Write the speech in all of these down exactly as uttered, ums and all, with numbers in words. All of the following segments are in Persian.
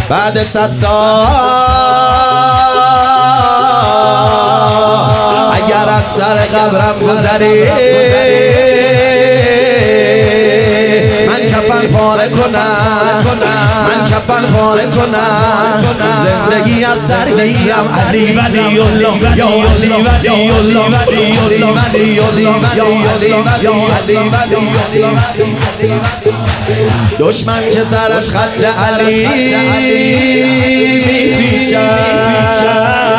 بعد صد سال اگر از سر قبرم گذری من کفن پاره کنم من کفن پاره کنم زندگی از سر گیرم علی ولی الله یا علی ولی الله ولی الله ولی الله یا علی ولی علی ولی دشمن که سرش خط علی میپیچد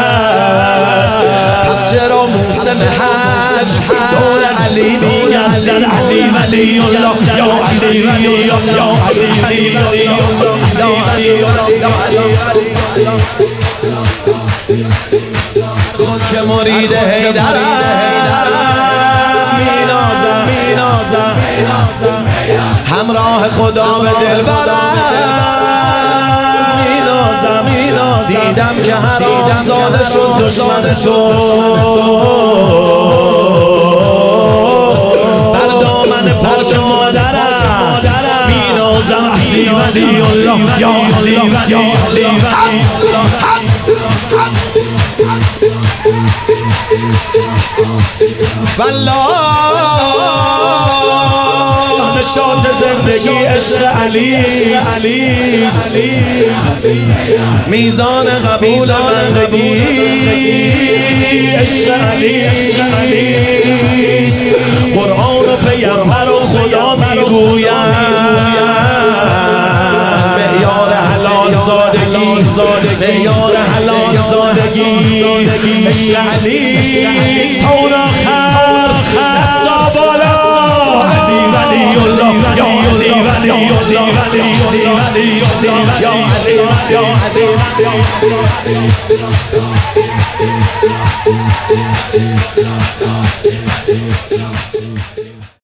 پس چرا موسم حج دور علی میگردن علی ولی الله یا علی ولی الله یا علی ولی الله یا علی ولی الله خود که مرید حیدرم مینازم مینازم همراه خدا به دل برم مینازم مینازم دیدم که حرام زاده شد دشمن تو بر دامن پاک مادرم مینازم علی ولی الله یا علی ولی الله والله نشاط زندگی عشق علی علی میزان قبول بندگی عشق علی قرآن و پیغمبر و خدا میگویند معیار حلال زادگی معیار حلال زادگی عشق علی سون آخر دستا بالا علی ولی الله یا علی ولی الله ولی ولی یا علی یا علی